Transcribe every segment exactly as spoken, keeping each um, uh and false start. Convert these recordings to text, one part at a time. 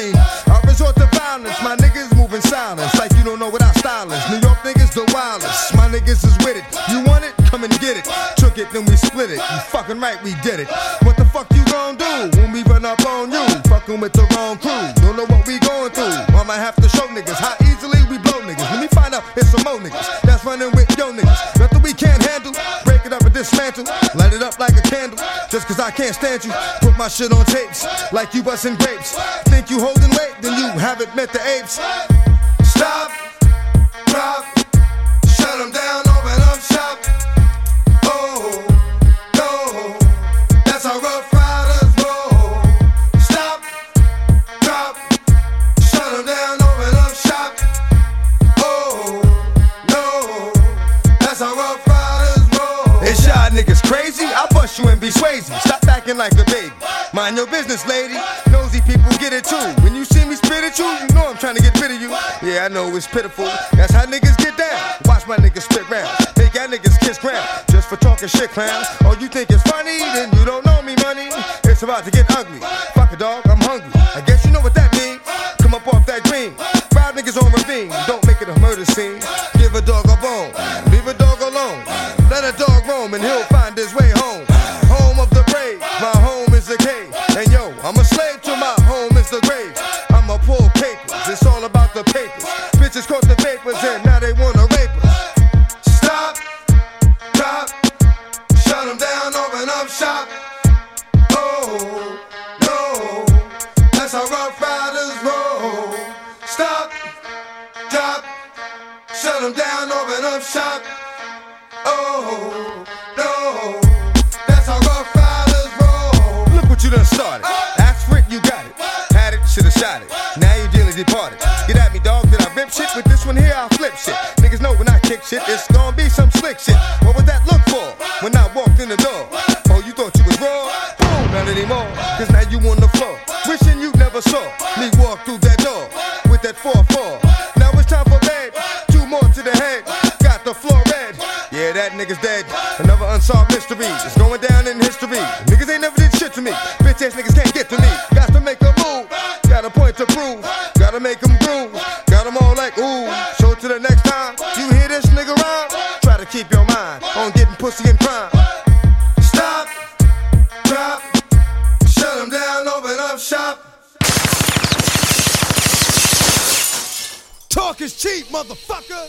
mean, I resort to violence. My niggas moving silence like you don't know what our style is. New York niggas the wildest. My niggas is with it. You want it? Come and get it. Took it, then we split it. You fucking right, we did it. What the fuck you gon' do when we run up on you? Fucking with the wrong crew. Don't know what we going through. I might have to show niggas how easily we blow niggas. Let me find out it's some more niggas that's running with yo niggas. Nothing we can't handle. Break it up and dismantle. Light it up like a candle. Just cause I can't stand you. Put my shit on tapes like you bustin' grapes. Think you holding weight, then you haven't met the apes. Stop, drop, shut them down, open up shop. Oh, no, that's how Rough Riders roll. Stop, drop, shut them down, open up shop. Oh, no, that's how Rough Riders roll. It's y'all niggas crazy? I'll bust you and be Swayze. Stop acting like a baby. Mind your business, lady. Nosy people get it too. When you see me spit at you, you know I'm trying to get rid of you. Yeah, I know it's pitiful. That's how niggas get down. Watch my niggas spit round. Make y'all niggas kiss ground. Just for talking shit, clowns. Oh, you think it's funny? Then you don't know me, money. It's about to get ugly. Fuck a dog, I'm hungry. I guess you know what that means. Come up off that green. Five niggas on ravine. Don't make it a murder scene. Give a dog a bone. Leave a dog alone. Let a dog roam and he'll find his way home. Home of the brave. My home is a cave. And yo, I'm a slave to my home is the grave. I'ma pull papers. It's all about the papers. Bitches caught the papers and now they wanna rape us. Stop, drop, shut them down, open up shop. Oh, no, that's how Rough Riders roll. Stop, drop, shut them down, open up shop. Oh, no, that's how Rough Riders roll. Look what you done started. Ask for it, you got it. Had it, should've shot it. Now you dearly departed. Get at me, dog, did I rip shit? With this one here, I'll flip shit. Niggas know when I kick shit, it's gonna be some slick shit. What would that look for when I walked in the door? Oh, you thought you was raw? Boom, not anymore. Cause now you on the floor. Wishing you never saw me walk through that door with that four four. Now it's time for bed. Two more to the head. Got the floor red. Yeah, that nigga's dead. Another unsolved mystery. It's going down in history. Niggas ain't never did shit to me. Bitch ass niggas can't get to me. Got to make a move. Got a point to prove. Gotta make them groove. Got them all like ooh. So to the next time you hear this nigga rhyme, try to keep your mind on getting pussy and crime. Stop, drop, shut them down, open up shop. Talk is cheap, motherfucker.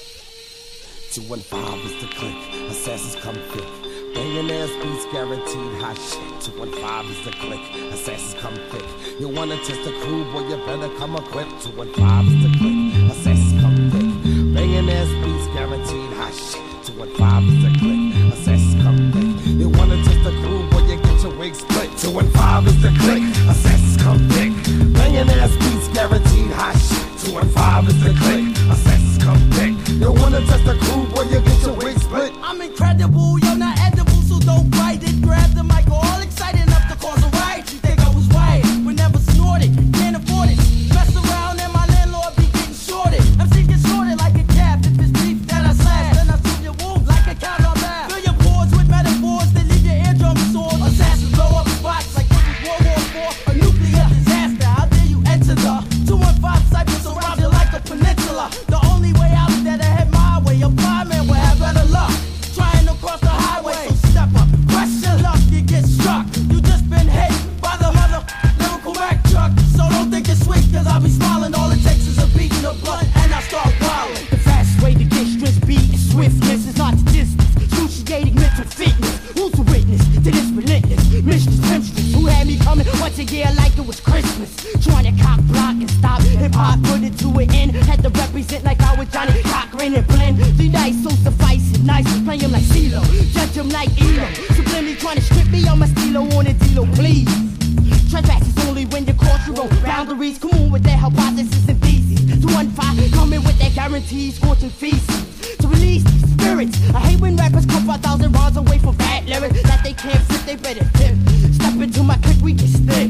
Two one five is the click, assassins come quick. Banging ass beats guaranteed hot shit. Two one five is the click, assassins come quick. You wanna test the crew, boy, you better come equipped. Two one five is the click, assassins come quick. Banging ass beats guaranteed hot shit. Two one five is the click, assassins come quick. You wanna test the crew, boy, you get your wig split. Two one five is the click, assassins come quick. Banging ass beats guaranteed hot shit. Two one five is the click, assassins come quick. You wanna test the crew, boy, you get your wig split. I'm incredible, you're not edible, so don't bite it. Grab the mic, all excited enough to cause a riot. You think I was wired, but never snorted, can't afford it. Mess around and my landlord be getting shorted. M Cs get shorted like a cab. If it's beef that I slash, then I sweep your wound like a cow on bath. Fill your boards with metaphors that leave your eardrum sore. Assassins blow up spots like it was World War Four. A nuclear disaster, how dare you enter the two one five cypher surround you like a peninsula. The only way out is that I head my way. A fireman will have better luck trying to cross the highway. So step up, question luck, you get struck. You just been hit by the mother lyrical Mac truck. So don't think it's sweet, cause I'll be smiling. All it takes is a beat and a blunt, and I start wilding. The fastest way to get strict beat is swiftness. It's not the distance, excruciating mental fitness. Who's the witness to this relentless mission? Temptress who had me coming once a year like it was Christmas. Trying to cock block and stop hip-hop, put it to an end. Had to represent like I was Johnny Cochran and blend the nice, so suffice it nice. Play him like CeeLo, judge him like Elo. Subliminally trying to strip me on my stilo on a dealo, please. Transactions only when you cross your own boundaries. Come on with that hypothesis and thesis. Two one five coming with that guarantee, scorching feces to release these spirits. I hate when rappers come five thousand rounds away from fat lyrics that they can't fit, they better tip. Step into my clique, we get stick.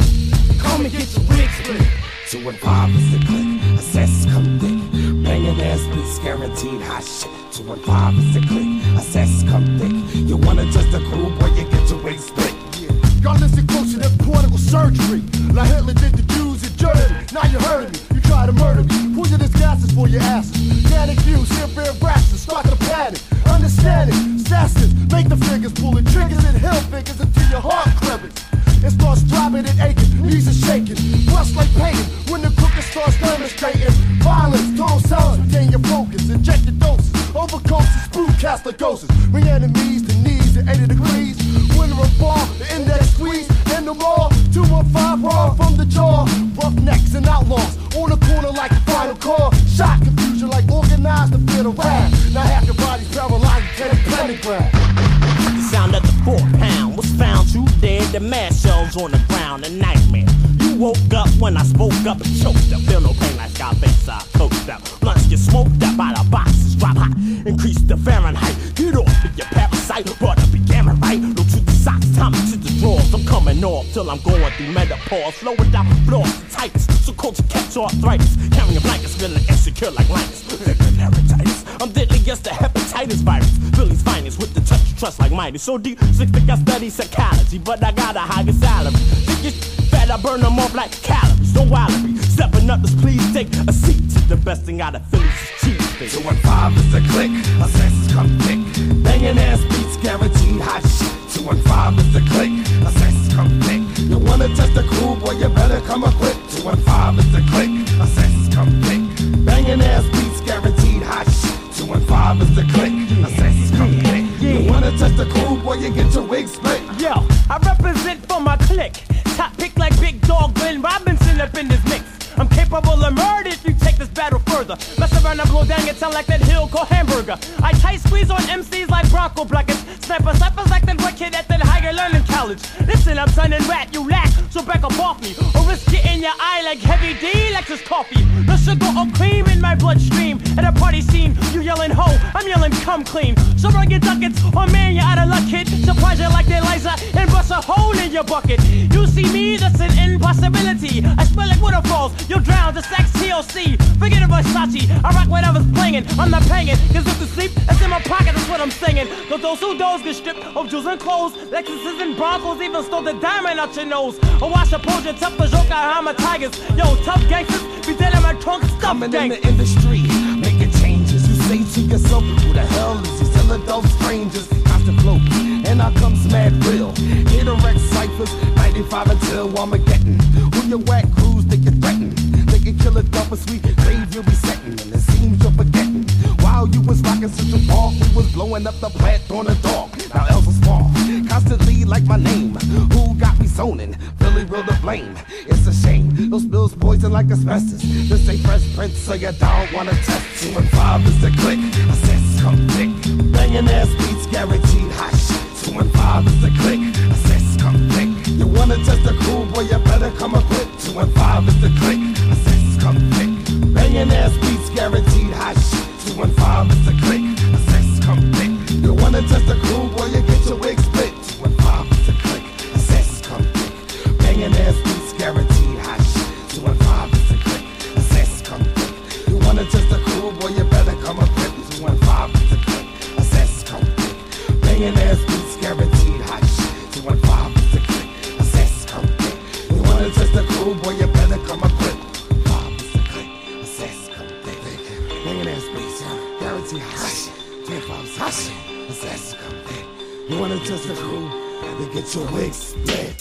Come and get your wig split. Two one five is the click, assassins come thick. Banging ass beats guaranteed hot shit. Two one five is the click, assassins come thick. You wanna touch the crew, boy, you get your wig split. Y'all listen close to that portable surgery. Like Hitler did the Jews in Germany. now you heard of me. You try to murder me, poisonous gases for your asses. Panic views, severe rashes, start to panic. Understand it, assassins, make the figures, pulling triggers and hell figures until your heart quivers. It starts throbbing and aching, knees are shaking, rust like pain when the cooker starts demonstrating. Violence, total silence, retain your focus, inject your doses, overcoats and spook cast like ghosts. Bring enemies to knees at eighty degrees. Winner of ball, the index squeeze, and the raw. two one five raw from the jaw. Roughnecks and outlaws on the corner like a final call. Shot confusion like organized to fit a rap. Now half your body's paralyzed, take pentagram. The sound of the four pound was found too dead. The mass shells on the ground, a nightmare. You woke up when I spoke up and choked up. Feel no pain like Scarface, I coached up. Blunts get smoked up by the boxes, drop hot. Increase the Fahrenheit. Get off of your parasite. Brought up your gamma right. Look to the socks, time to the drawers. I'm coming off till I'm going through menopause. Slow it down, floors, tightest. So cold to catch arthritis. Carrying blankets, feeling insecure like Linus. Laryngitis. I'm deadly against the hepatitis virus. Philly's finest with the touch of trust like Mighty. So deep, six think I study psychology, but I got a higher salary. Think it's fat, I burn them off like calories. Don't wallaby. Stepping up, just please take a seat. The best thing out of Philly's cheese. Two one five is the click, assassins come thick. Banging ass beats, guaranteed hot shit. Two one five is the click, assassins come thick. You wanna test the crew, boy, you better come equipped. Two one five is the click, assassins come thick. Banging ass beats, guaranteed hot shit. Two one five is the click, assassins come thick. You wanna test the crew, boy, you get your wig split. Yo, I represent for my clique. Top pick like Big Dog Glenn Robinson up in this mix. I'm capable of murder if you take this battle further. Mess around and blow down your tongue like that hill called Hamburger. I tight squeeze on M Cs like Bronco Blackets. Sniper snipers like that white kid at that higher learning college. Listen, I'm turning rat, you lack, so back up off me. Or risk getting your eye like Heavy D, like this coffee. No sugar or cream in my bloodstream. At a party scene, you yelling ho, I'm yelling come clean. So run your ducats, or man, you're out of luck, kid. Surprise you like that Liza and bust a hole in your bucket. You see me, that's an impossibility. I smell like waterfalls. You'll drown just like T L C. Forget about Versace, I rock whatever's playing. I'm not paying, cause if you sleep, that's in my pocket, that's what I'm singing. Cause those who doze get stripped of jewels and clothes. Lexuses and Broncos even stole the diamond out your nose. Oh, I suppose you're tough, cause joke I'm a tigers. Yo, tough gangsters, be dead in my trunk, stuff Coming gang. in the industry, making changes. You say to yourself, who the hell is he? Still adult strangers, constant flow. And I comes mad real. Hit a wreck ciphers, ninety-five until Armageddon. Who your whack crews think you threaten? They can kill a double sweet grave you'll be setting. And it seems you're forgetting. While you was rocking Central Park, we was blowing up the plant on the dog. Now Elsa's small, constantly like my name. Who got me zoning? Philly will to blame. It's a shame, those bills poison like asbestos. This ain't Fresh Prince, so you don't wanna test. Two and five is the click, assassins come thick. Banging ass beats, guaranteed hot shit. Two and five is the click, assassins come thick. You wanna test the crew, boy, you better come equipped. Two and five is the click, assassins come thick. Banging ass beats, guaranteed hot shit. Two and five is the click, assassins come thick. You wanna test the crew, boy, you get your wig split. Two and five is the click, assassins come thick. Banging ass beats, guaranteed hot shit. Two and five is the click, assassins come thick. You wanna test the crew, boy, you better come equipped. Two and five is the click, assassins come thick. Banging ass beats, guaranteed hot shit. Two and five is the click, assassins come thick. You wanna test the crew, boy, you better come equipped. Five is the click, assassins come thick. Banging ass beats, guaranteed hot shit. Two and five is hot shit, assassins come thick. You wanna test the crew, then get your wig split.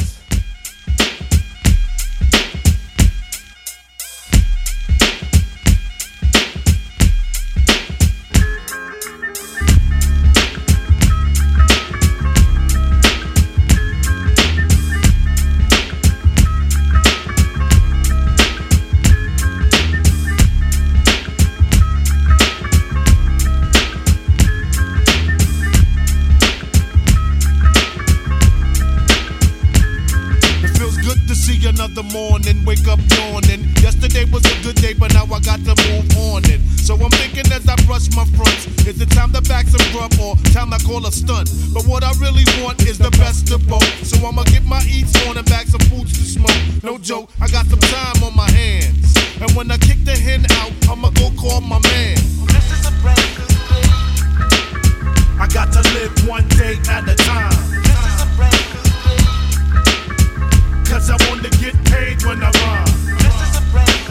Another morning, wake up yawning. Yesterday was a good day, but now I got to move on it. So I'm thinking as I brush my fronts, is it time to back some grub or time to call a stunt? But what I really want is the best of both. So I'ma get my eats on and back some foods to smoke. No joke, I got some time on my hands. And when I kick the hen out, I'ma go call my man. This is a brand new day. I got to live one day at a time. This is a brand new day. Cause I want to get paid when I rhyme. This is a brand new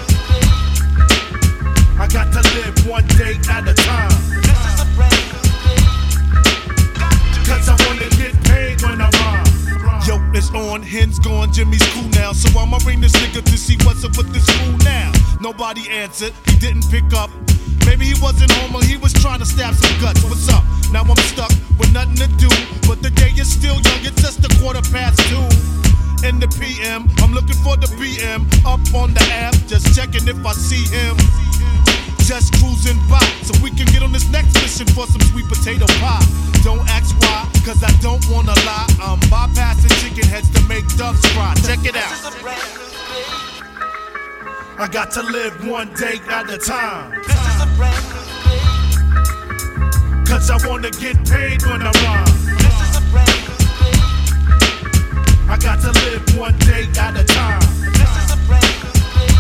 nobody answered. He didn't pick up. Maybe he wasn't home or he was trying to stab some guts. What's up? Now I'm stuck with nothing to do. But the day is still young, it's just a quarter past two. In the P M, I'm looking for the B M. Up on the app, just checking if I see him. Just cruising by, so we can get on this next mission for some sweet potato pie. Don't ask why, cause I don't wanna lie. I'm bypassing chicken heads to make doves cry. Check it out. I got to live one day at a time. This is a brand new day. Cause I wanna get paid when I rhyme. This is a brand new day. I got to live one day at a time. This is a brand new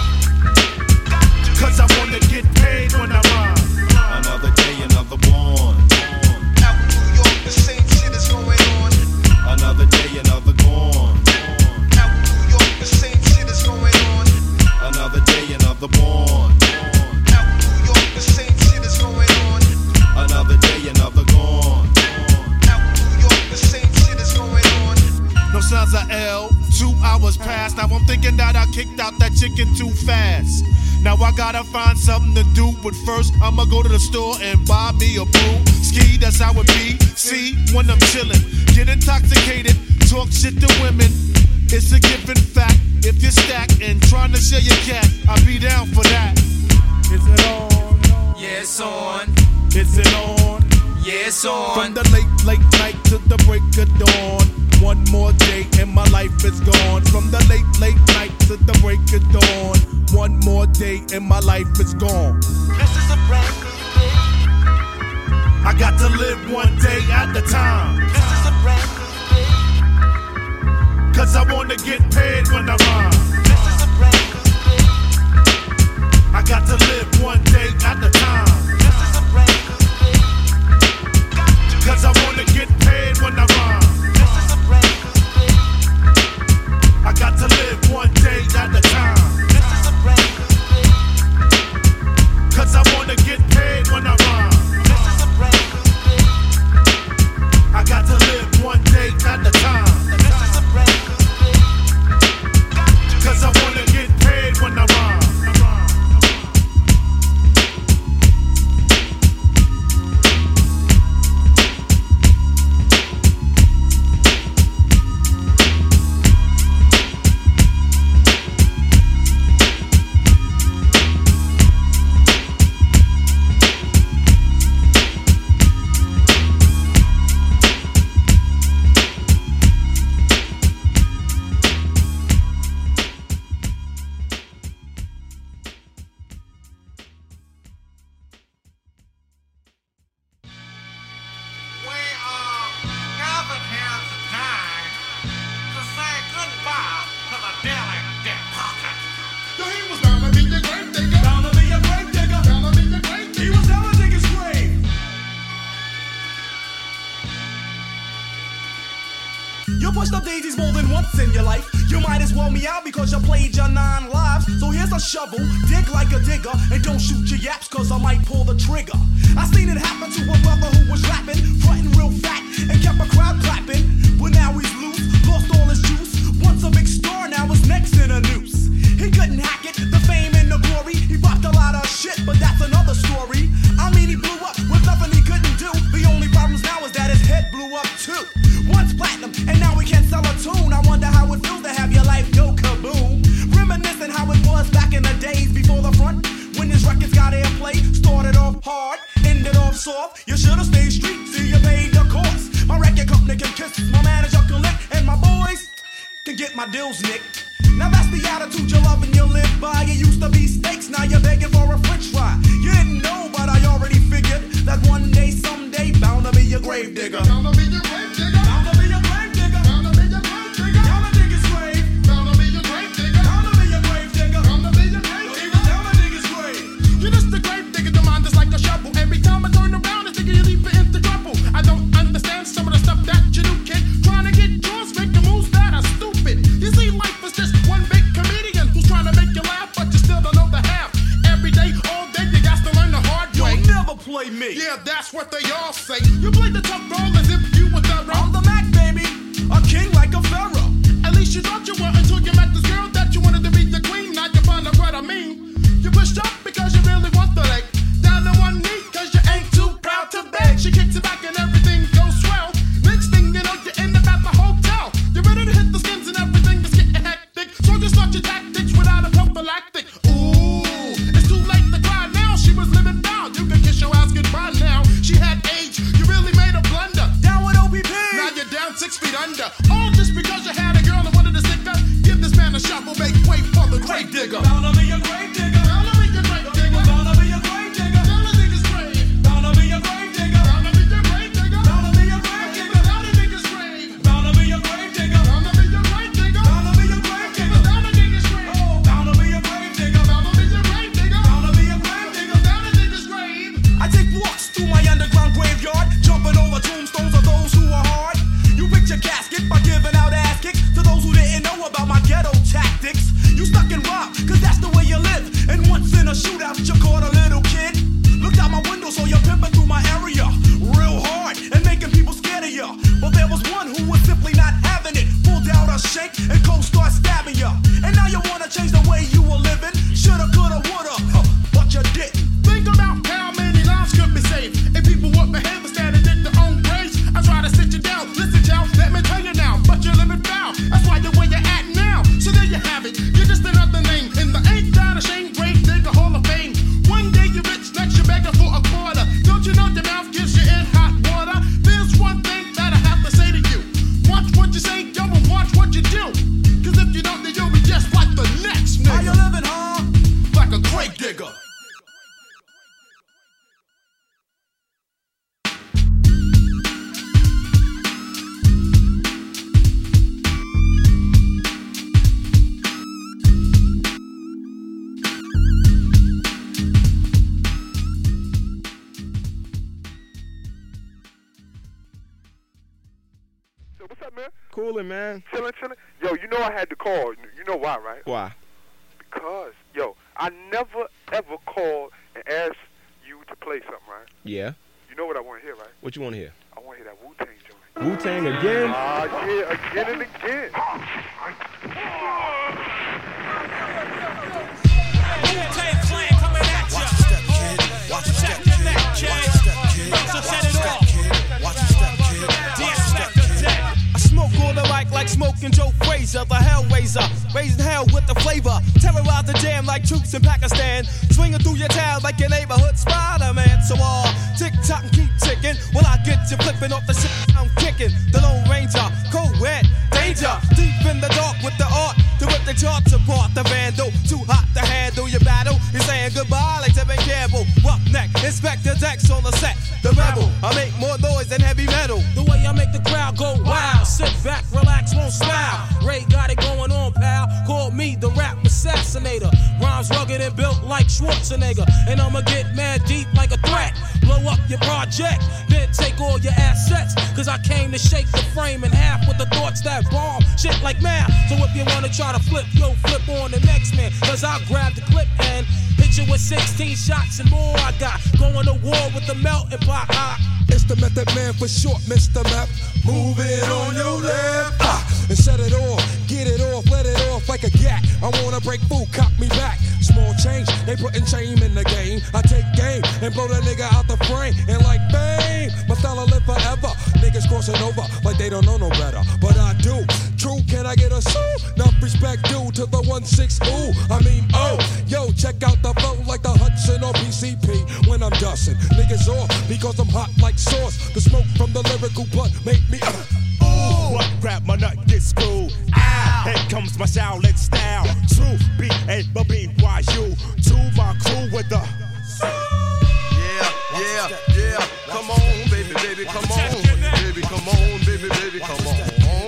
day. Cause I wanna get paid when I rhyme. Another day, another born. Out in New York, the same shit is going on. Another day, another gone. Out in New York, the same shit is going on. Another day, another born. Out in New York, the same shit is going on. Another day, another gone. Out in New York, the same shit is going on. No signs of L, two hours passed. Now I'm thinking that I kicked out that chicken too fast. Now I gotta find something to do, but first I'ma go to the store and buy me a brew. Ski, that's how it be. See, when I'm chillin', get intoxicated, talk shit to women. It's a given fact. If you're stacked and trying to share your cat, I'll be down for that. Is it on? Yeah, it's on. Is it on? Yeah, it's on. From the late, late night to the break of dawn. One more day and my life is gone. From the late, late night to the break of dawn. One more day and my life is gone. This is a brand new day. I got to live one day at a time. This is a brand new day. Cause I wanna get paid when I rhyme. This is a brand new day. I got to live one day at a time. This is a brand new day. Cause I wanna get paid when I rhyme. This is a brand new day. I got to live one day at a time. This is a brand new day. Cause I wanna get paid when I rhyme. This is a brand new day. I got to live one day at a time. This is a brand new day. Cause I wanna get paid when I rhyme. You pushed up daisies more than once in your life. You might as well me out because you played your nine lives. So here's a shovel, dig like a digger, and don't shoot your yaps cause I might pull the trigger. I seen it happen to a brother who was rapping, frontin' real fat, and kept a crowd clapping. But now he's loose, lost all his juice. Once a big star, now his neck's in a noose. He couldn't hack it, the fame and the glory. He popped a lot of shit, but that's another story. I mean, he blew up with nothing he couldn't do. The only problems now is that his head blew up too. Once platinum, and now we can't sell a tune. I wonder how it feels to have your life go kaboom. Reminiscing how it was back in the days before the front, when his records got airplay. Started off hard, ended off soft. You should've stayed street till you paid the cost. My record company can kiss, my manager can lick, and my boys can get my deals nicked. Now that's the attitude you love and you live by. You used to be steaks, now you're begging for a french fry. You didn't know, but I already figured that one day, someday, bound to be your grave digger. Bound to be your grave digger. Bound to be your grave digger. Bound to be your grave digger. Bound to dig his grave. Bound to be your grave digger. Bound to be your grave digger. Bound to be your grave digger. Bound to dig his grave. You're just a grave digger, the mind is like a shovel. Every time I turn around, it's thinking you leap into trouble. I don't understand some of the stuff that you do, kid. Trying to get yours, making moves that are stupid. You see, life is just one big comedian who's trying to make you laugh, but you still don't know the half. Every day, all day, you got to learn the hard way. You'll never play me. Yeah, that's what they all say. You play the tough role as if you were thorough. I'm the Mac, baby, a king like a pharaoh. At least you thought you were until you met this girl that you wanted to be the queen. Now you find out what I mean. You push Coolin', man. Chillin', chillin'. Yo, you know I had to call. You know why, right? Why? Because, yo, I never, ever called and asked you to play something, right? Yeah. You know what I want to hear, right? What you want to hear? I want to hear that Wu-Tang joint. Wu-Tang again? Ah, uh, yeah, again and again. Wu-Tang Clan coming at ya. Watch your step, kid. Watch your step, kid. Watch your step, kid. So set it off. Watch your step, kid. Watch your step, kid. I smoke on the mic like smoking Joe Frazier, the Hellraiser, raising hell with the flavor. Terrorize the jam like troops in Pakistan, swinging through your town like your neighborhood Spider-Man. So all uh, tick tock and keep ticking. When I get you flipping off the shit I'm kicking, the Lone Ranger, co-ed, danger, deep in the dark with the art to rip the charts apart. The vandal, too hot to handle your battle. You're saying goodbye like Tevin Campbell. Roughneck, Inspector Dex on the set. The rebel, I make more noise than heavy metal. The way I make the crowd go wild. Sit back, relax, won't smile. Ray got it going on, pal. Call me the rap assassinator. Rhymes rugged and built like Schwarzenegger. And I'ma get mad deep like a threat. Blow up your project, then take all your assets. Cause I came to shake the frame in half with the thoughts that bomb shit like math. So if you wanna try to flip, yo, flip on the next man. Cause I'll grab the clip and hit you with sixteen shots and more. I got going to war with the melting pot. I It's the Method Man for short, Mister Map. Move it on your left, ah, and set it off, get it off, let it off like a gat. I wanna break food, cop me back. Small change, they putting shame in the game. I take game and blow that nigga out the frame. And like fame, my style will live forever. Niggas crossing over like they don't know no better, but I do. True, can I get a soul? Enough respect due to the one six ooh. I mean, oh, yo, check out the flow like the Hudson or P C P when I'm dusting. Niggas off because I'm hot like sauce. The smoke from the lyrical blood make me uh, ooh. What rap my nut gets screwed? Ow. Here comes my Shaolin style. True B A B Y U. To my crew with the yeah, yeah, yeah. Come on, baby, baby, come on, baby, come on, baby, baby, come on.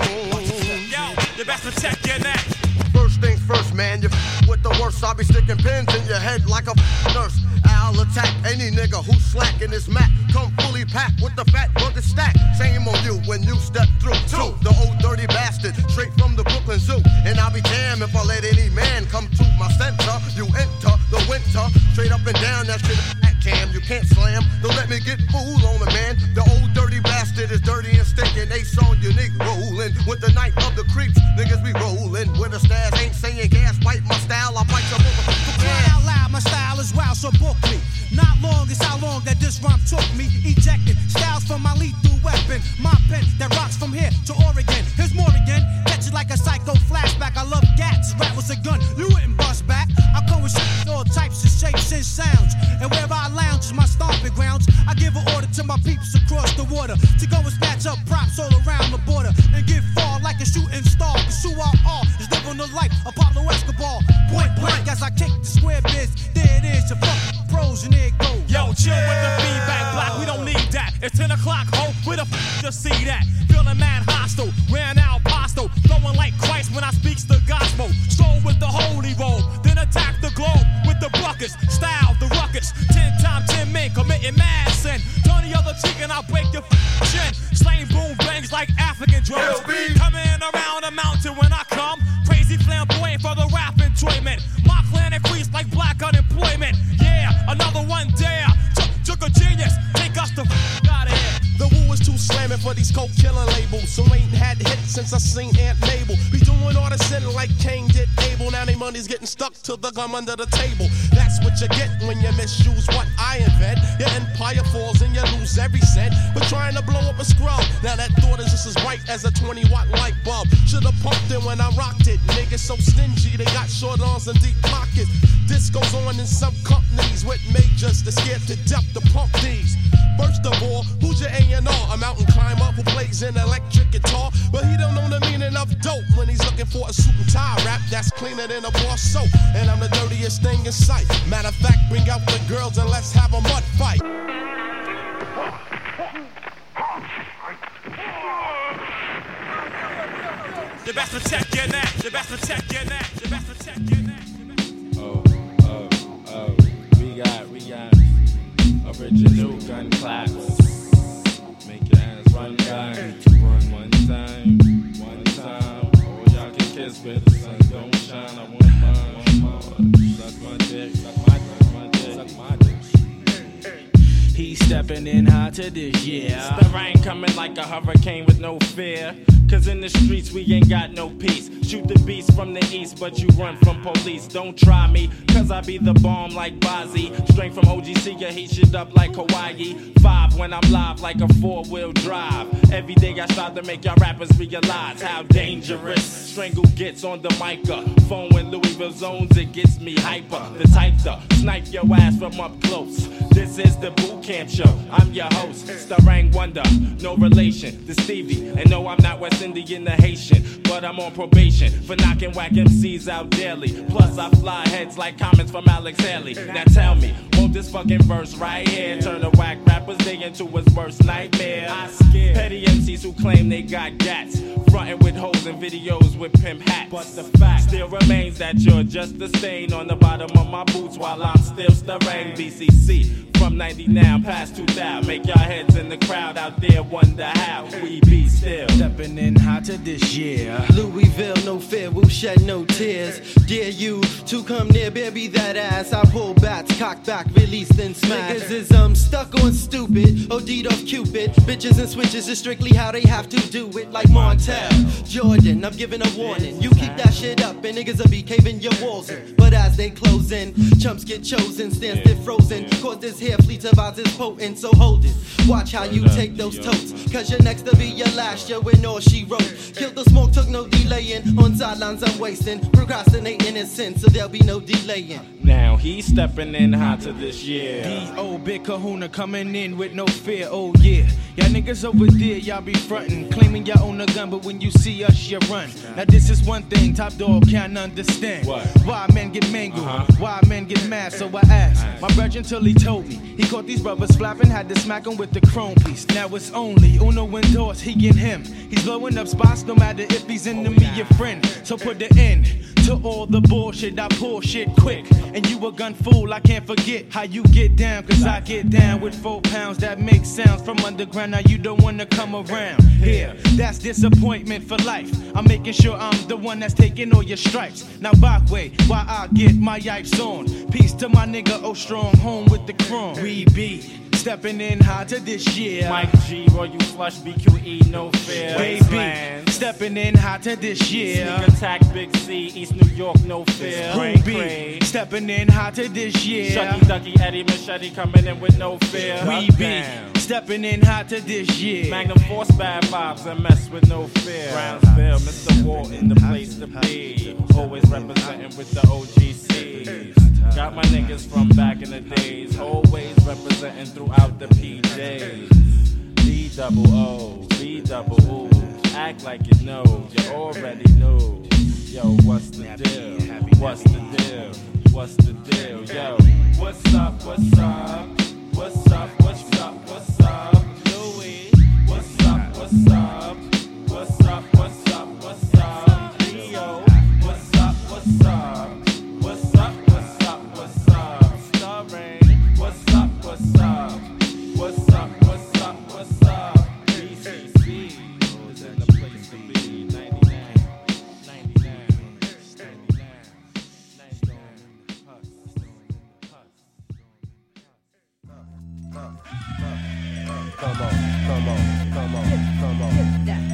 Yo, you best protect your neck. First things first, man, you f- with the worst. I'll be sticking pins in your head like a f- nurse. I'll attack any nigga who's slacking this Mac. Come fully packed with the fat burger stack. Shame on you when you step through. Two, the old dirty bastard, straight from the Brooklyn Zoo. And I'll be damned if I let any man come to my center. You enter the winter, straight up and down that shit. Cam, you can't slam. Don't let me get fooled on the man. The old dirty bastard is dirty and stinking. Ace on your nigga rolling with the night of the creeps. Niggas be rolling with the stairs. Ain't saying gas. Bite my style. I bite your motherfucker. Cry out loud. My style is wild, so book me. Not long is how long that this rhyme took me. Ejecting styles from my lethal weapon. My pen that rocks from here to Oregon. Here's more again. Catch it like a psycho flashback. I love gats. Rap was a gun. You wouldn't bust back. I come with shit, all types of shapes and sounds. And where I lounge is my stomping grounds. I give an order to my peeps across the water to go and snatch up props all around the border and get far like a shooting star. Cause who I are is living the life of Pablo Escobar. Point blank as I kick the square biz. There it is, your fucking pros and there it goes. Yo, chill with the feedback block. We don't need that. It's ten o'clock, ho. Where the f you see that? Feeling mad hostile, ran out pasto, flowing like Christ when I speaks the gospel. Stroll with the holy roll, then attack the globe with the buckets. Style the ruckus. Ten times ten men committing mad sin. Turn the other cheek and I'll break your f chin. Slaying boom bangs like African drums. Coming around the mountain when I come. Crazy flamboyant for the rap enjoyment. My clan increased like black unemployment. Yeah, another one dare. Took a genius, take us the f out of here. The woo is too slamming for these coke killing labels. So ain't had hits since I seen Aunt Mabel. Be doing all the sin like Cain did Abel. Now they money's getting stuck to the gum under the table. That's what you get when you misuse what I invent. Your empire falls and you lose every cent. But trying to blow up a scrub. Now that thought is just as bright as a twenty watt light bulb. Should've pumped it when I rocked it. Niggas so stingy, they got short arms and deep pockets. This goes on in some companies with majors that scared to death to pump these. First of all, who's your A and R? A mountain climber who plays an electric guitar, but he don't know the meaning of dope when he's looking for a suit and tie rap that's cleaner than a bar soap. And I'm the dirtiest thing in sight. Matter of fact, bring out the girls and let's have a mud fight. You best protect your neck. You best protect your neck. You best protect your neck. Oh, oh, oh. We got, we got original gun claps. Make your hands run back. One, one time. One where the sun don't shine. I want mine, want mine. Suck my dick, suck my dick, my dick, suck my dick. He's stepping in hot to this year. The rain coming like a hurricane with no fear. Cause in the streets we ain't got no peace. Shoot the beast from the east, but you run from police. Don't try me, cause I be the bomb like Bozzy. Straight from O G C, you heat shit up like Hawaii. Five when I'm live like a four-wheel drive. Every day I strive to make y'all rappers realize how dangerous Strangle gets on the microphone. When Louisville zones, it gets me hyper. The type to snipe your ass from up close. This is the boot camp show. I'm your host, Starang Wonder. No relation to Stevie. And no, I'm not West Indian or Haitian, but I'm on probation for knocking whack M Cs out daily. Plus I fly heads like comments from Alex Haley. Now tell me, won't this fucking verse right here turn a whack rapper's day into his worst nightmare? I scare petty M Cs who claim they got gats, frontin' with hoes and videos with pimp hats. But the fact still remains that you're just a stain on the bottom of my boots while I'm still stirring B C C. From ninety now past two thousand, make y'all heads in the crowd out there wonder how we be still. Stepping in hot to this year. Louisville, no fear, we'll shed no tears. Dare you to come near, baby, that ass. I pull bats, cock back, release, then smash. Niggas is um stuck on stupid, OD'd off Cupid. Bitches and switches is strictly how they have to do it. Like Montel, Jordan, I'm giving a warning. You keep that shit up and niggas will be caving your walls in. But as they close in, chumps get chosen, stand stiff frozen. Cause this here fleet of ours is potent, so hold it. Watch how you take those totes, cause you're next to be your last year when all she wrote. Killed the smoke, took no delaying. On sidelines I'm wasting, procrastinating is sin, so there'll be no delaying. Now he's stepping in hot to this year. D O Big Kahuna coming in with no fear, oh yeah. Y'all niggas over there, y'all be frontin', claiming y'all own a gun, but when you see us, you run. Now this is one thing Top Dog can't understand. What? Why men get mangled, uh-huh. Why men get mad, so I asked my brother until he told me. He caught these brothers flapping, had to smack him with the chrome piece. Now it's only Uno Endorse, he and him. He's blowing up spots no matter if he's enemy or friend. So put the end to all the bullshit, I pull shit quick. And you a gun fool, I can't forget how you get down. Cause I get down with four pounds that make sounds from underground. Now you don't wanna come around here. That's disappointment for life. I'm making sure I'm the one that's taking all your stripes. Now back way, while I get my yipes on. Peace to my nigga O Strong, home with the chrome. We be stepping in hot to this year. Mike G, Roy, you flush, B Q E, no fear. Baby, Wasteland. Stepping in hot to this year. Sneak attack, Big C, East New York, no fear. Who be stepping in hot to this year. Shucky Ducky, Eddie Machete coming in with no fear. We be stepping in hot to this year. Magnum Force, bad vibes, and mess with no fear. Brownsville, Mister Walton, the place to be. Always representing with the O G Cs. Got my niggas from back in the days, always representing throughout the P Js. D double O, B double O, act like you know, you already know. Yo, what's the deal? What's the deal? What's the deal? Yo, what's up? What's up? What's up? What's up? What's up? Louis, what's up? What's up? What's up? What's up? What's up? Leo, what's up? What's up? What's up? What's up? What's up? Starring, what's up? What's up? What's up? What's up? What's up? B C C is in the place to be. ninety-nine, ninety-nine, ninety-nine, ninety-nine, huss, huss. Come on, come on, come on, come on.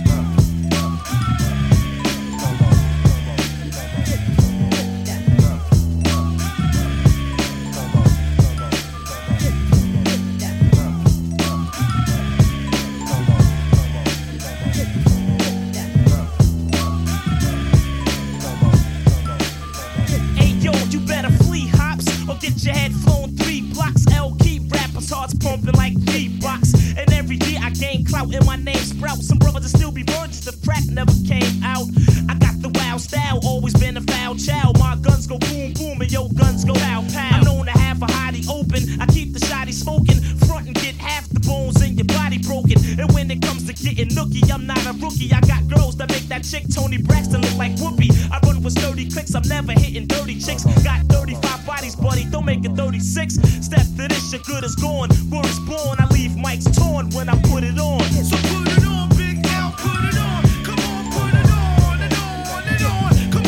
Get your head flown three blocks. L keep rappers hearts pumping like V-Box. And every year I gain clout and my name sprout. Some brothers will still be virgins, the crack never came out. I got the wild style, always been a foul child. My guns go boom boom and your guns go pow pow. I'm known to have a hottie open. I keep the shotty smoking. Front and get half the bones in your body broken. And when it comes to getting nookie, I'm not a rookie. I got girls that make that chick Tony Braxton look like Whoopi. I run with sturdy clicks, I'm never hitting dirty chicks. Got thirty-five bodies, buddy, don't make it thirty-six. Step to this, your good is gone. Word is born, I leave mics torn when I put it on. So put it on, Big L, put it on. Come on, put it on and on and on. Come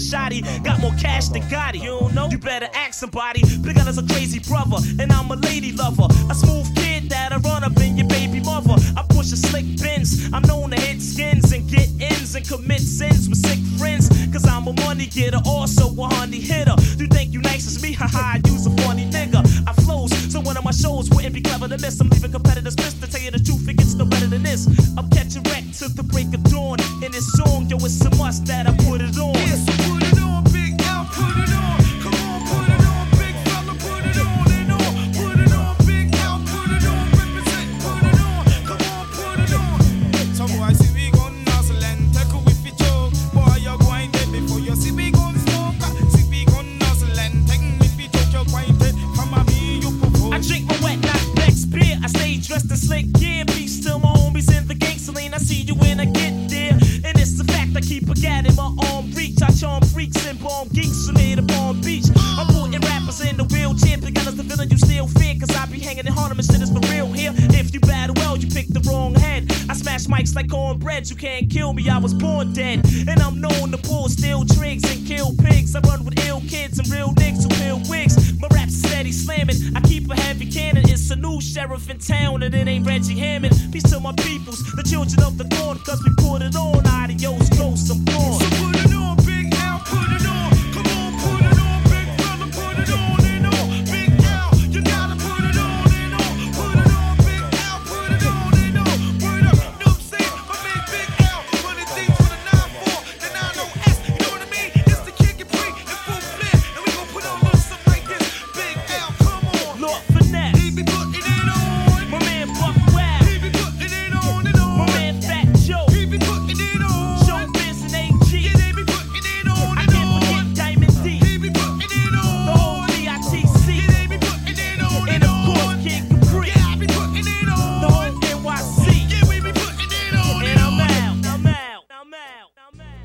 shoddy. Got more cash than Gotti. You don't know? You better ask somebody. Big L is a crazy brother, and I'm a lady lover. A smooth kid that'll run up in your baby mother. I push a slick Benz. I'm known to hit skins and get ins and commit sins with sick friends. Cause I'm a money getter, also a honey hitter. You think you nice as me? Haha, use a funny nigga. I flows, so one of my shows wouldn't be clever to miss. I'm leaving competitors pissed. To tell you the truth, it gets no better than this. I'm catching wreck till the break of dawn. In this song, yo, it's a must that I put it on. Yeah, so put it on, Big L, put it on. Come on, put it on, big fella, put it on and on. Put it on, Big L, put it on. Represent, put it on. Come on, put it on. Some boy see we gon' nuzzle and take a whiffy joke. Boy, you're going dead before you see we gon' smoke. See we gon' nuzzle and take a whiffy joke. You're going dead. Come on, me, you propose. I drink my wet, not Beck's beer. I stay dressed in slick gear. Peace to my homies in the gangster lane. I see you when I get there. And it's the fact I keep a gat in my arm reach. I charm freaks and bomb geeks who made a Palm Beach. I'm putting rappers in the wheelchair. Big L is the villain you still fear. Cause I be hanging in Harlem and shit is for real here. If you battle well, you pick the wrong head. I smash mics like cornbread. You can't kill me, I was born dead. And I'm known to pull steel trigs and kill pigs. I run with ill kids and real niggas who peel wigs. My rap's steady slamming. I keep a heavy cannon. It's a new sheriff in town and it ain't Reggie Hammond. Peace to my peoples, the children of the dawn. Cause we put it on. Adios, ghost, I'm gone. So put it on, Big L, put it on. Come on, put it on, big brother, put it on and on. Big L, you gotta put it on and on. Put it on, Big L, put it on and on. Word up, you know what I'm saying? My man Big L, running things for the nine four, the nine oh S, you know what I mean? It's the Kid Capri and full flip, and we gon' put on a little something like this. Big L, come on. Lord Finesse. He be putting it on. My man Buck Wild. He be putting it on and on. My man Fat Joe. He be putting it on. Showbiz and A G. Yeah, they be putting it on I and can't on. forget Diamond D. He be putting it on. The whole D I T C. Yeah, they be putting it on And and of course on. Kid Capri. Yeah, I be putting it on. The whole N Y C. Yeah, we be putting it on And and I'm on. out. I'm out. I'm out. I'm out.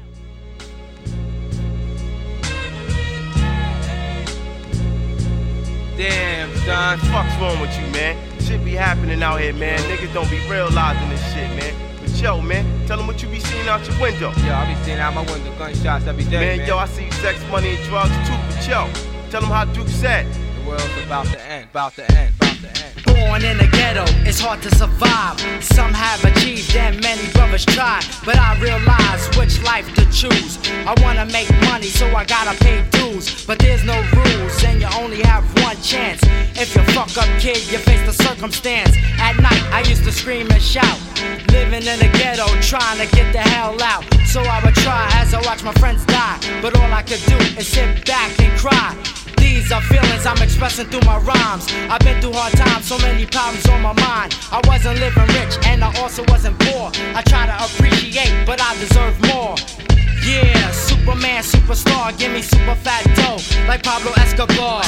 Damn, Don, fuck's wrong with you, man? Shit be happening out here, man. Niggas don't be realizing this shit, man. But yo, man, tell them what you be seeing out your window. Yo, I be seeing out my window gunshots every day, man. Man, yo, I see sex, money, and drugs too. But yo, tell them how Duke said. The world's about to end, about to end, about to end. Born in the ghetto, it's hard to survive. Some have achieved and many brothers try. But I realize which life to choose. I wanna make money, so I gotta pay dues. But there's no rules, and you only have one chance. If you fuck up, kid, you face the circumstance. At night, I used to scream and shout. Living in the ghetto, trying to get the hell out. So I would try as I watch my friends die. But all I could do is sit back and cry. These are feelings I'm expressing through my rhymes. I've been through hard times, so many problems on my mind. I wasn't living rich, and I also wasn't poor. I try to appreciate, but I deserve more. Yeah, Superman, superstar, give me super fat dough, like Pablo Escobar.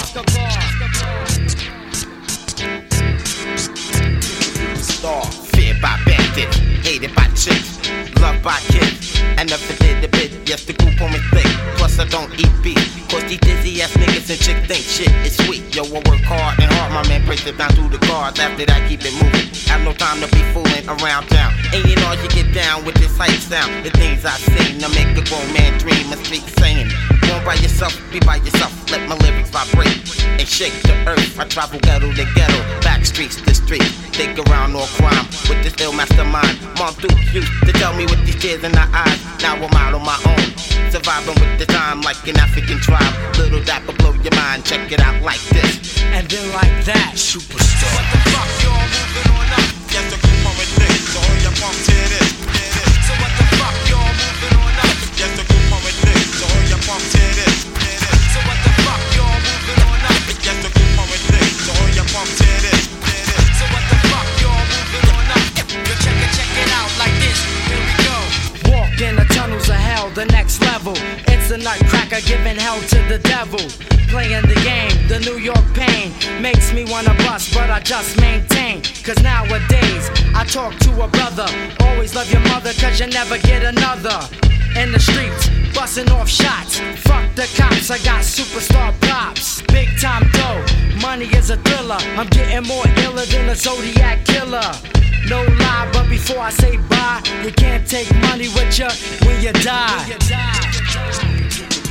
Star, feared by bandits, hated by chicks, loved by kids. I never did a bit, yes, the group on me thick. Plus, I don't eat beef. Cause these dizzy ass niggas and chicks think shit is sweet. Yo, I work hard and hard, my man breaks it down through the cards. After that, keep it moving. Have no time to be fooling around town. And you know, you get down with this hype sound. The things I sing to make a grown man dream and speak saying. Born by yourself, be by yourself. Let my lyrics vibrate and shake the earth. I travel ghetto to ghetto, back streets to street. Think around all crime with this ill mastermind. Mom Duke used to tell me with these tears in her eyes. Now I'm out on my own, surviving with the time like an African tribe. Little dapper blow your mind, check it out like this. And then like that, superstar. What the fuck, y'all moving on up? Yes, the group on with this, so all your pumps hear this, hear this. So what the fuck, y'all moving on up? Yes, the group on with this, so all your pumps hear this, hear this. So what the fuck, y'all moving on up? Yes, the group on with this, so all your pumps hear this, hear this. So what the fuck, y'all moving on up? Yo, check it, check it out like this. Here we go. Walk in the tunnels of hell, the next level. It's a nutcracker giving hell to the devil. Playing the game, the New York pain makes me wanna bust, but I just maintain. Cause nowadays, I talk to a brother. Always love your mother, cause you never get another. In the streets, busting off shots. Fuck the cops, I got superstar props. Big time dough, money is a thriller. I'm getting more iller than a Zodiac killer. No lie, but before I say bye, you can't take money with you when you die.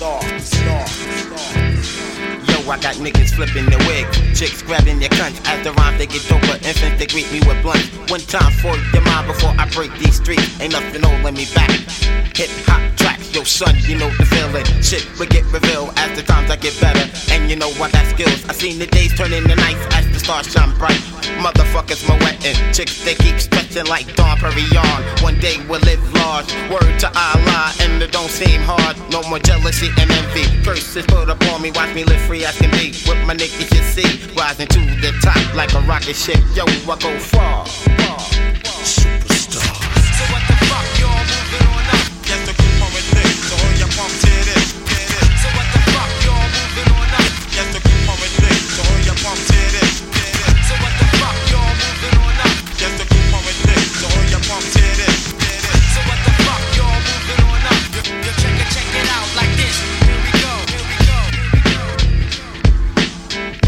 Star, star, star. Yo, I got niggas flipping their wig, chicks grabbing their cunts. As the rhymes they get doper, infants they greet me with blunts. One time for your mind before I break these streets. Ain't nothing holding me back. Hip hop tracks, yo son, you know the feeling. Shit will get revealed as the times I get better. And you know I got skills. I seen the days turn into nights as the stars shine bright. Motherfuckers moetting, chicks they keep stretching like Dawn Perignon. One day we'll live large, word to Allah, and it don't seem hard. No more jealousy and envy. Curses put upon me, watch me live free as can be. With my niggas you see, rising to the top like a rocket ship. Yo, I go far, far, far. Superstar. So what the fuck, y'all moving on up? Just to keep on with this, so hold your pump to this, get it. So what the fuck, y'all moving on up? Just to keep on with this, so hold your pump to this, get it. So what the fuck, y'all moving on up? Just to keep on with this, so hold your pump to this, get it. So what the fuck, y'all moving on up? You, you check it, check it out like this. Here we go, here we go, here we go.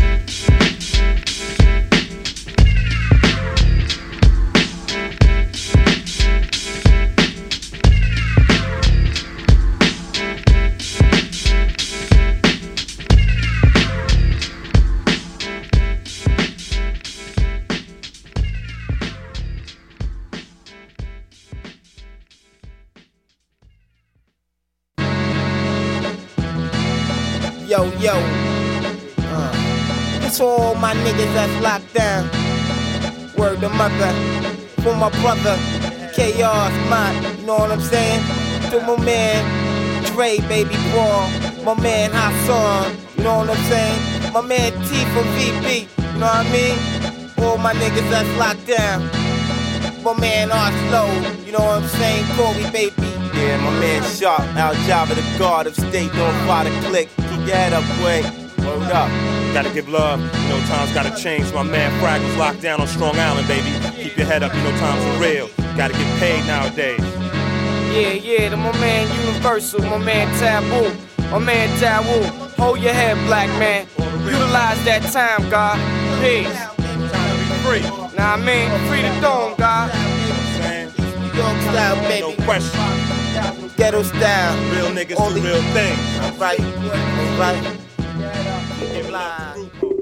Yo, yo, uh, it's all my niggas that's locked down. Word to mother, for my brother, Chaos, man, you know what I'm saying? To my man, Dre, baby boy, my man Hassan, you know what I'm saying? My man T from V B, you know what I mean? All my niggas that's locked down. My man R-Slow, you know what I'm saying? Corey, baby. Yeah, my man Sharp, Al Java, the guard of state, don't fly the click. Keep your head up, boy. Word up. Gotta give love, you know times gotta change. My man Frag was locked down on Strong Island, baby. Keep your head up, you know times are real. Gotta get paid nowadays. Yeah, yeah, to my man Universal, my man Taboo, my man Taboo. Hold your head, black man. Utilize that time, God. Peace. Free. Nah, I mean, free the dome, God. New York style, baby. No question. Ghetto style. Real niggas Only do real things. Right, right. Keep it live.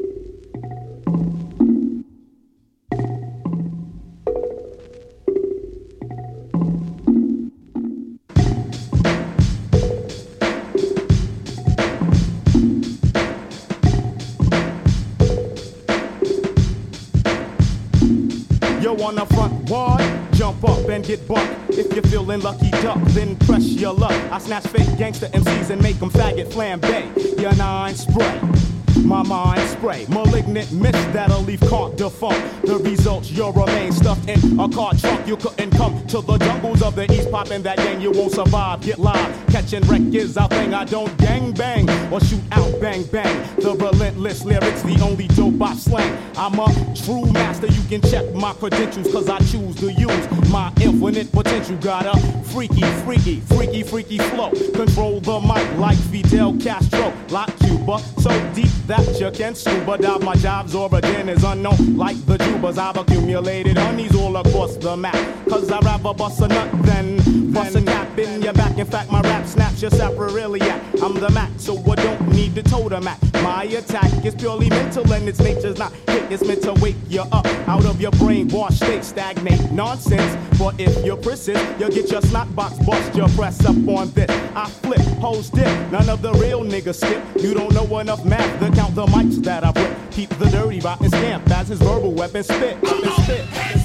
Yo, on the front ward, jump up and get bucked. If you're feeling lucky duck, then press your luck. I snatch fake gangster M Cs and make them faggot flambe. Your nine spray, my mind spray. Malignant mist that'll leave caught defunct. The results, you'll remain stuffed in a car trunk. You couldn't come to the jungles of the east, popping that gang, you won't survive. Get live, catching wreck is our thing. I don't gang bang or shoot out bang bang. The relentless lyrics, the only dope I slang. I'm a true master, you can check my credentials, cause I choose to use my infinite potential. Got a freaky, freaky, freaky, freaky flow. Control the mic like Fidel Castro, like Cuba, so deep that you can scuba dive. My job's origin is unknown, like the Jubas. I've accumulated honeys all across the map, cause I'd rather bust a nut than bust a cap in your back. In fact, my rap snaps your sapriliac. I'm the Mac, so I don't need to totem Mac. My attack is purely mental and its nature's not hit. It's meant to wake you up out of your brainwash state, stagnate nonsense. But if you persist, you'll get your snot box bust. Your press up on this. I flip, hoes dip, none of the real niggas skip. You don't know enough math to count the mics that I rip. Keep the dirty rotten stamp as his verbal weapon spit. Weapon spit.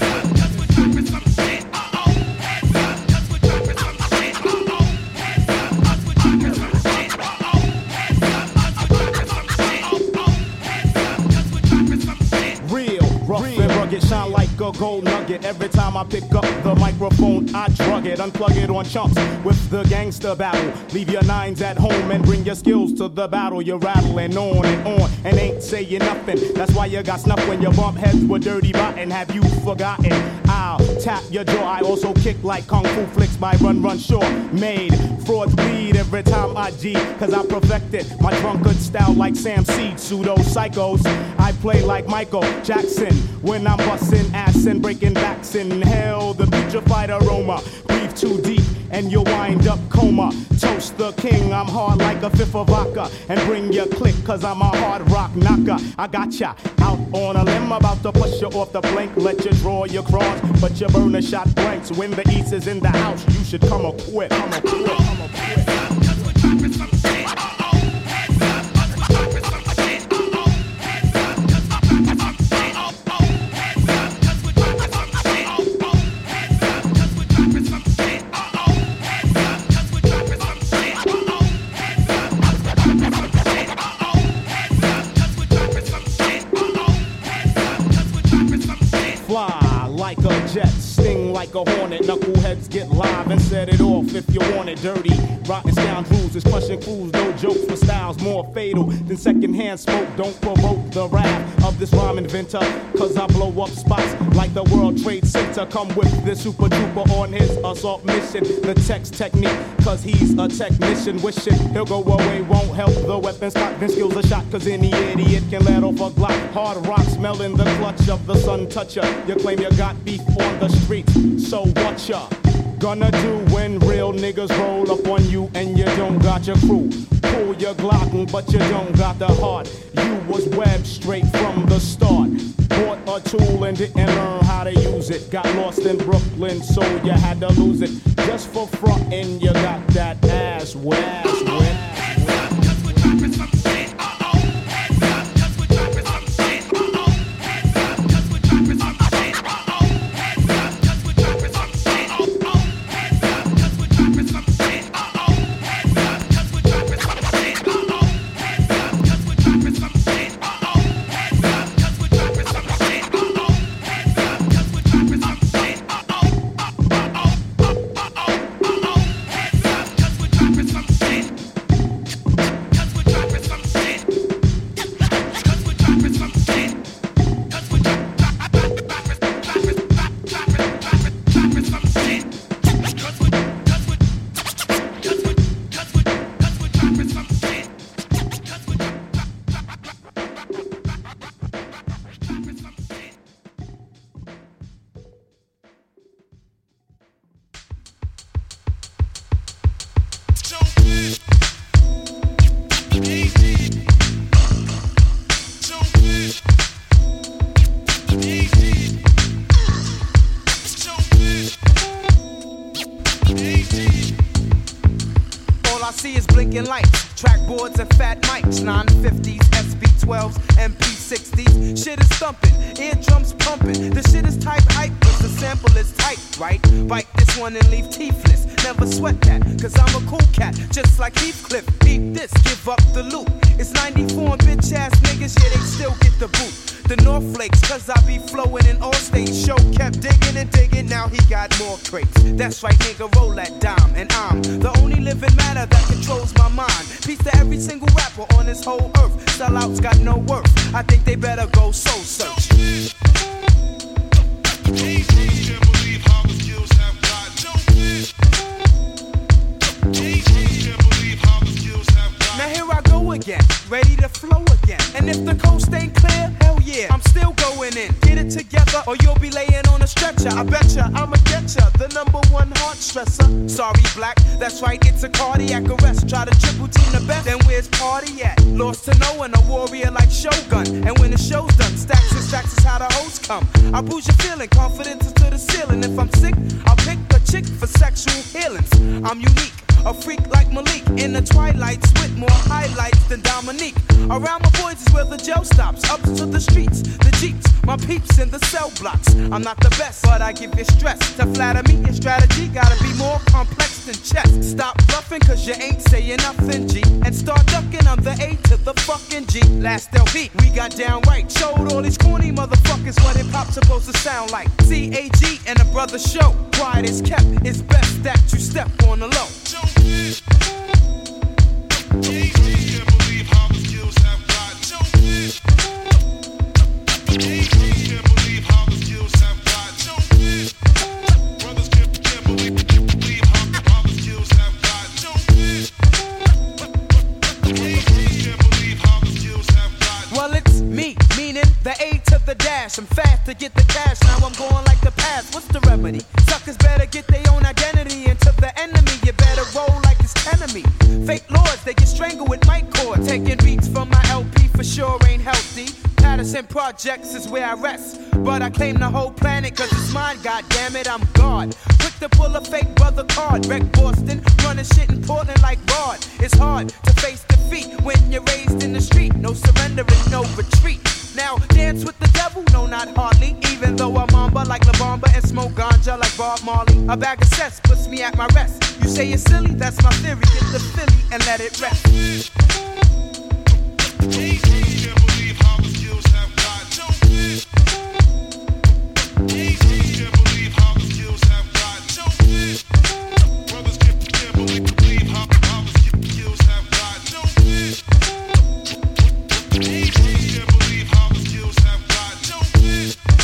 Rugged, shine like a gold nugget. Every time I pick up the microphone, I drug it, unplug it on chumps with the gangster battle. Leave your nines at home and bring your skills to the battle. You're rattling on and on and ain't saying nothing. That's why you got snuffed when you bump heads with dirty rotten. Have you forgotten? I'll tap your jaw. I also kick like kung fu flicks by Run Run Shaw. Made frauds bleed every time I G, cause I perfected my drunkard style like Sam Seed. Pseudo psychos, I play like Michael Jackson when I'm busting ass and breaking backs in hell. The putrefied aroma, breathe too deep and you'll wind up coma. Toast the king, I'm hard like a fifth of vodka. And bring your click, cause I'm a hard rock knocker. I got ya out on a limb, about to push you off the blink. Let you draw your cross, but you burn a shot blanks. When the East is in the house, you should come equipped. Come equipped, come equipped. Like a jet, sting like a hornet. Knuckleheads get live and set it off if you want it dirty. Rotten scoundrels is crushing fools, no jokes for styles more fatal than secondhand smoke. Don't provoke the wrath of this rhyme inventor, cause I blow up spots like the World Trade Center. Come with this super trooper on his assault mission. The text technique, cause he's a technician. Wishing he'll go away, won't help the weapons cock. Then skills a shot, cause any idiot can let off a Glock. Hard rock smelling the clutch of the sun toucher. You claim you got beef on the streets, so what ya gonna do when real niggas roll up on you and you don't got your crew? Pull your Glock, but you don't got the heart. You was webbed straight from the start. Bought a tool and didn't learn how to use it. Got lost in Brooklyn, so you had to lose it. Just for frontin', you got that ass wet, wet. Lights, track boards and fat mics, nine fifties, S B twelves, M P sixties. Shit is thumping, eardrums pumping. The shit is type hype, but the sample is tight, right? Bite this one and leave teethless. Never sweat that, cause I'm a cool cat, just like Heathcliff. Beat this, give up the loot. It's ninety-four and bitch ass niggas, yeah, they still get the boot. The North Flakes, cause I be flowing in all states. Show kept digging and digging, now he got more crates. That's right, nigga, roll that dime. And I'm the only living matter that controls my mind. Peace to every single rapper on this whole earth. Sellouts got no worth, I think they better go soul search. Now here I go again, ready to flow again. And if the coast ain't clear, hell yeah, I'm still going in. Get it together or you'll be laying on a stretcher. I betcha I'ma get ya, the number one heart stressor. Sorry black, that's right, it's a cardiac arrest. Try to triple team the best, then where's party at? Lost to no one, a warrior like Shogun. And when the show's done, stacks and stacks is how the hoes come. I boost your feeling, confidence is to the ceiling. If I'm sick, I'll pick a chick for sexual healings. I'm unique, a freak like Malik. In the twilights with more highlights than Dominique. Around my boys is where the jail stops. Up to the streets, the jeeps, my peeps in the cell blocks. I'm not the best, but I give you stress. To flatter me, your strategy gotta be more complex than chess. Stop bluffing cause you ain't saying nothing, G. And start ducking, I'm the A to the fucking G. Last L P, we got down right. Showed all these corny motherfuckers what hip hop's supposed to sound like. C A G and a brother show. Quiet is kept, it's best that you step on the low. Well, it's me, meaning the A to the dash. I'm fat fast to get the cash. Now I'm going like the past. What's the remedy? Suckers better get their own identity. And to the enemy, you better roll like it's enemy. Fake lords, they get strangled with mic cord. Taking beats from my L P for sure ain't healthy. Patterson Projects is where I rest. But I claim the whole planet cause it's mine, goddammit, I'm God. Quick to pull a fake brother card. Wreck Boston, running shit in Portland like Rod. It's hard to face defeat when you're raised in the street. No surrender and no retreat. Now dance with the devil, no not hardly. Even though I'm mamba like La Bamba and smoke ganja like Bob Marley. A bag of cess puts me at my rest. You say you're silly, that's my theory. Get the Philly and let it rest. Can't believe how the skills have got no